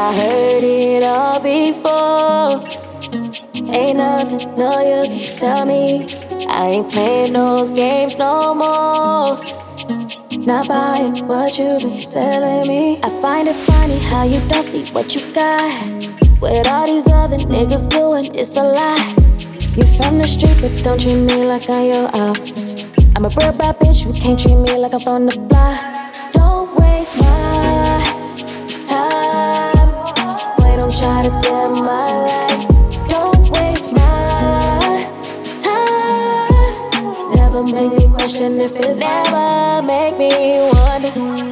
I heard it all before. Ain't nothing, no, you can tell me. I ain't playing those games no more. Not buying what you been selling me. I find it funny how you don't see what you got. What all these other niggas doing, it's a lie. You from the street, but don't treat me like I'm your op. I'm a real bad bitch, you can't treat me like I'm from the block. Don't waste my time. Wait, don't try to dim my light. Don't waste my time. Never make me question if it's never make me wonder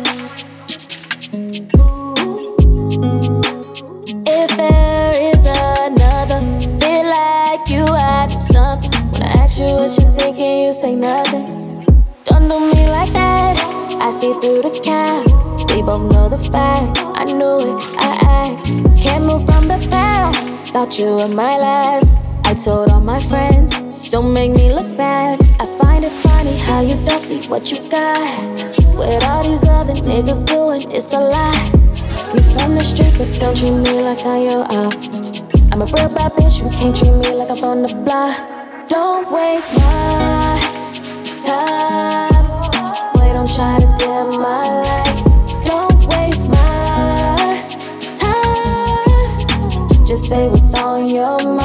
if there is another. Feel like you hiding something. When I ask you what you're thinking, you say nothing. Don't do me like that. I see through the cap. We both know the facts. I knew it, I asked. Can't move from the past. Thought you were my last. I told all my friends, don't make me look bad. I find it funny how you don't see what you got. What all these other niggas doing, it's a lie. You from the street, but don't treat me like I'm your op. I'm a real bad bitch, you can't treat me like I'm from the block. Don't waste my time. Wait, don't try to dim my light. Don't waste my time. Just say what's on your mind.